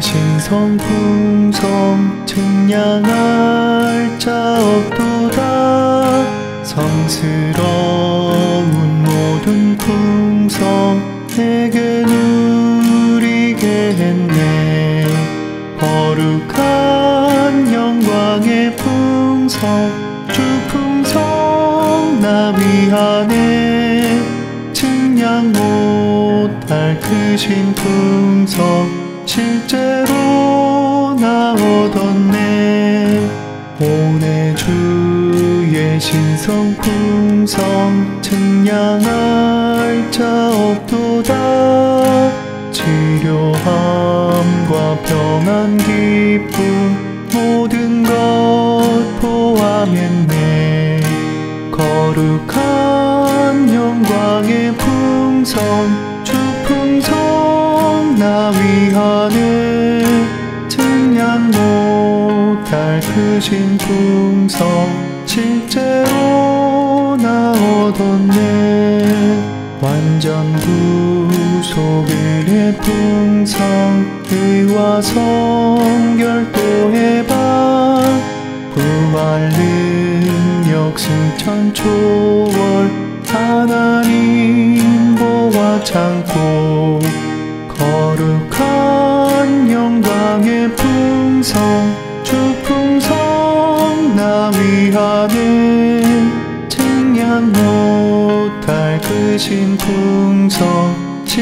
신성풍성 측량할 자 없도다. 성스러운 모든 풍성 내게 누리게 했네. 거룩한 영광의 풍성 주 풍성 나 위하네. 측량 못할 크신 풍성 실제로 나 얻었네. 오내 주의 신성 풍성 측량할 자 없도다. 치료함과 평안 기쁨 모든 것 포함했네. 거룩한 영광의 풍성 주 풍성 나 위하네. 측량 못할 크신 풍성 실제로 나 얻었네. 완전 구속의 풍성 의와 성결도 해방 부활 능력 승천 초월 하나님 보화 창고 거룩한 영광의 풍성 주 풍성 나 위하네. 측량 못할 크신 풍성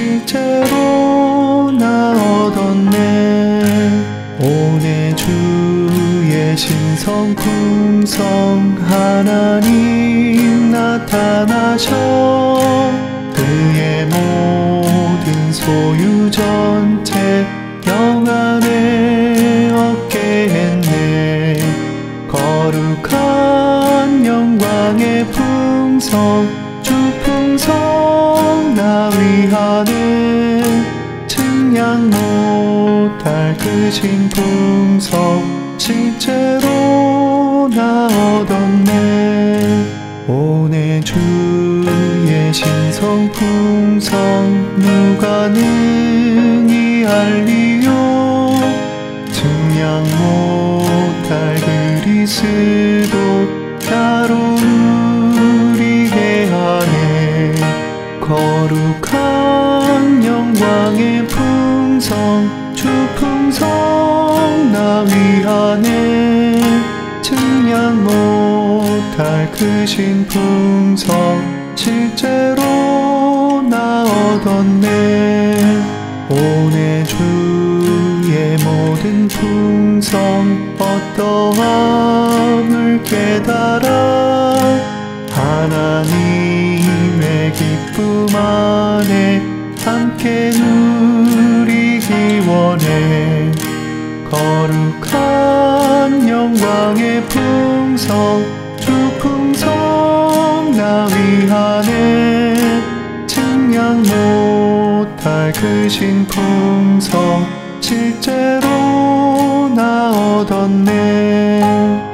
실제로 나 얻었네. 오내 주의 신성 풍성 하나님 나타나셔 그의 모든 소유 전체 영안에 얻게 했네. 거룩한 영광의 풍성 주 풍성 나 위하네. 측량 못할 크신 풍성 실제로 나 얻었네. 오내 주의 신성 풍성 누가 능히 알리요. 측량 못할 그리스도 나로 누리게 하네. 거룩한 영광의 풍성 주 풍성 나 위하네. 측량 못할 크신 풍성 실제로 나 얻었네. 오내 주의 모든 풍성 어떠함을 깨달아 하나님의 기쁨 안에 함께 누리기 원해. 거룩한 영광의 풍성 주 풍성 나 위하네. 측량 못할 크신 풍성 실제로 나 얻었네.